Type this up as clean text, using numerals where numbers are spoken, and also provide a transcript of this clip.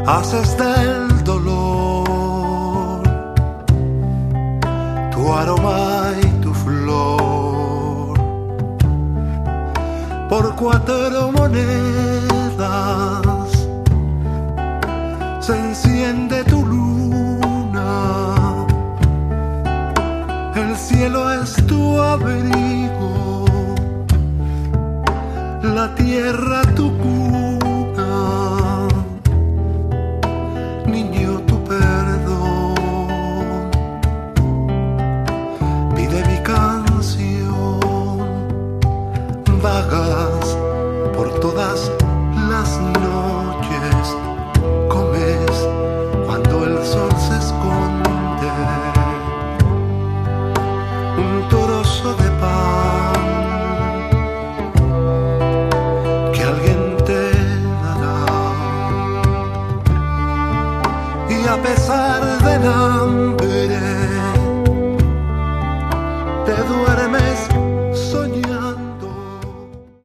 haces del dolor tu aroma y tu flor. Por 4 monedas se enciende tu luna, el cielo es tu abrigo